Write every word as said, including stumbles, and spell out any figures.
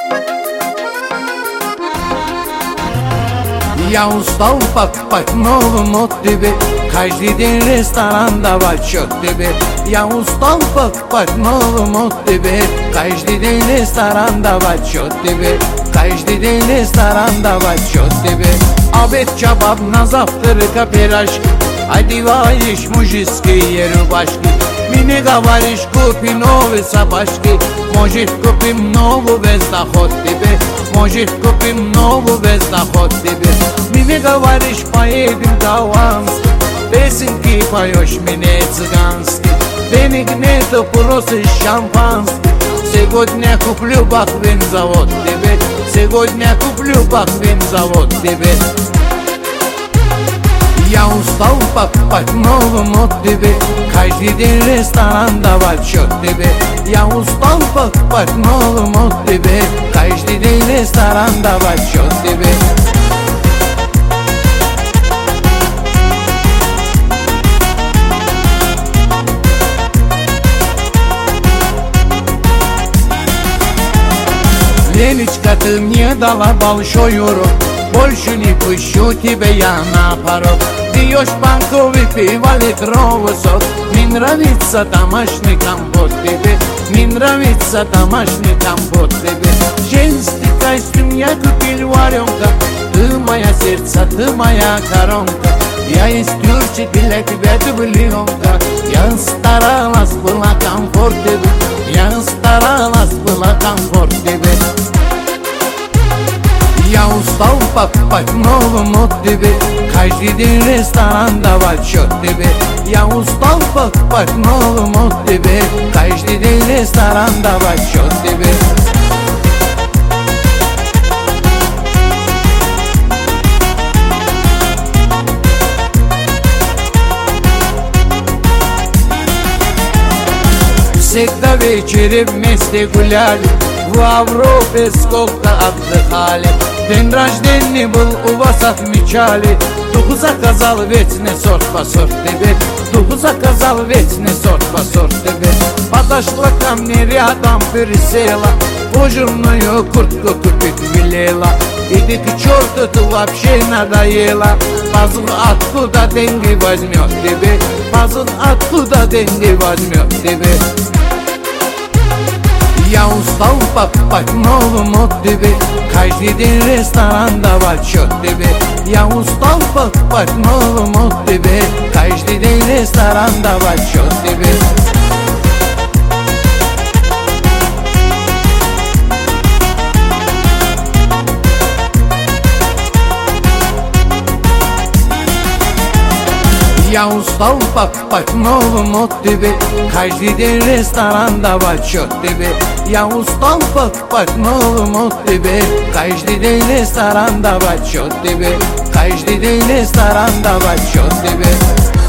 Я устал покупать новый мод тебе, каждый день ресторан давать счет тебе. Я устал покупать новый мод тебе, каждый день ресторан давать счет тебе. Каждый день ресторан давать счет тебе. Обед, чабаб, на завтрак пирожки, одеваешь мужские рубашки. Мне говоришь, купи новые сапожки, может купим новый вездоход тебе, может купим новый вездоход тебе. Мне говоришь, поедем голландский, песенки поешь мне цыганский. Денег нету, просто шампанский. Сегодня куплю бахвинзавод тебе, сегодня куплю бахвинзавод тебе. Я устал покупать новый мод тебе, каждый день ресторан давать счет тебе. Я устал покупать новый мод тебе, каждый день ресторан давать счет тебе. Леночка, ты мне дала большой урок, больше не пущу тебя я на порог. Пьешь банковый пиво, литровый сок. Мне нравится домашний компот тебе, мне нравится домашний компот тебе. Женский костюм я купил варенка, ты моя сердце, ты моя коронка. Я из Тюрчи для тебя дубленка. Я старалась, была комфорт тебе, я старалась, была комфорт тебе. Я устал покупать новый мод тебе, каждый день ресторан давать счет тебе. Я устал покупать новый мод тебе, каждый день ресторан давать счет тебе. Всегда вечером вместе гуляли, в Европе сколько отдыхали. День рождения был, у вас отмечали. Дух заказал вечный сорт по сорт тебе, дух заказал вечный сорт по сорт тебе. Подошла ко мне рядом, пересела, кожаную куртку купить велела. Иди к черту, ты вообще надоела. Пазл откуда деньги возьмет тебе, пазл откуда деньги возьмет тебе. Я устал покупать новый мод тебе, каждый день ресторан давать счет тебе. Я устал покупать новый мод тебе, каждый день ресторан давать счет тебе. Я устал покупать новый мод тебе, каждый день ресторан давать счет тебе. Я устал покупать новый мод тебе, каждый день ресторан давать счет тебе, каждый день ресторан давать счет тебе.